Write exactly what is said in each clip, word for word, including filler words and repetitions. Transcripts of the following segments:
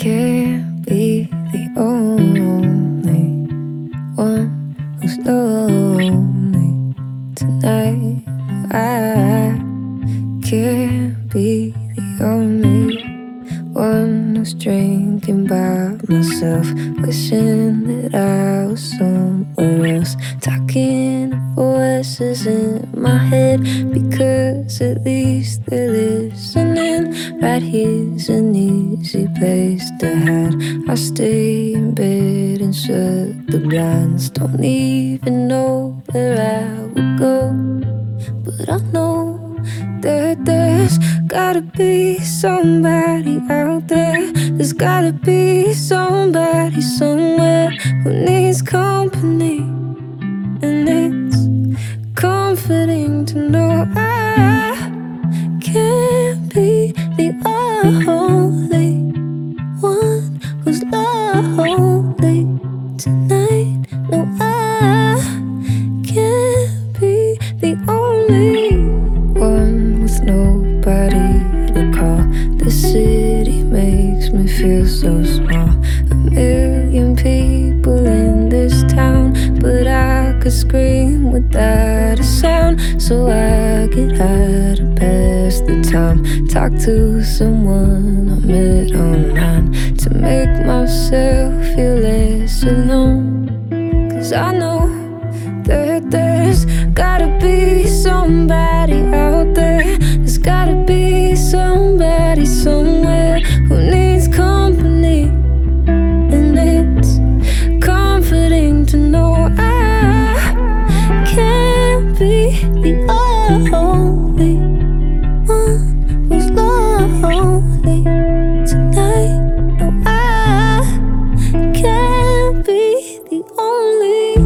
can't be the only one who's lonely tonight. I can't be the only one who's drinking by myself, wishing that I was somewhere else, talking to voices in my head, because at least they're listening. Right here's an easy place to hide. I stay in bed and shut the blinds. Don't even know where I would go, but I know that there's gotta be somebody out there. There's gotta be somebody somewhere who needs company, and it's comforting to know I can't be the only one who's lonely tonight. No, I can't be the only one with nobody to call. The city makes me feel so small. A million people in this town, but I could scream without a sound. So I get high to pass the time, talk to someone I met online, to make myself feel less alone. Cause I know that there's gotta be somebody out there. There's gotta be somebody somewhere who needs company, and it's comforting to know I can't be the only one who's lonely tonight. No, I can't be the only.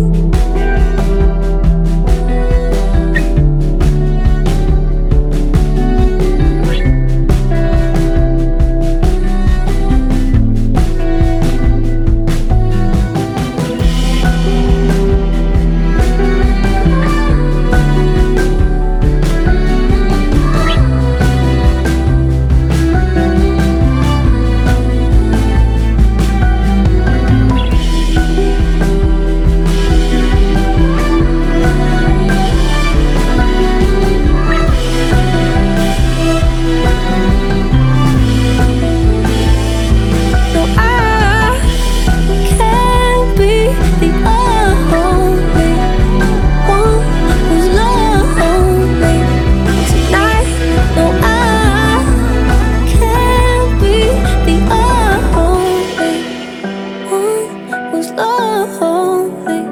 Lonely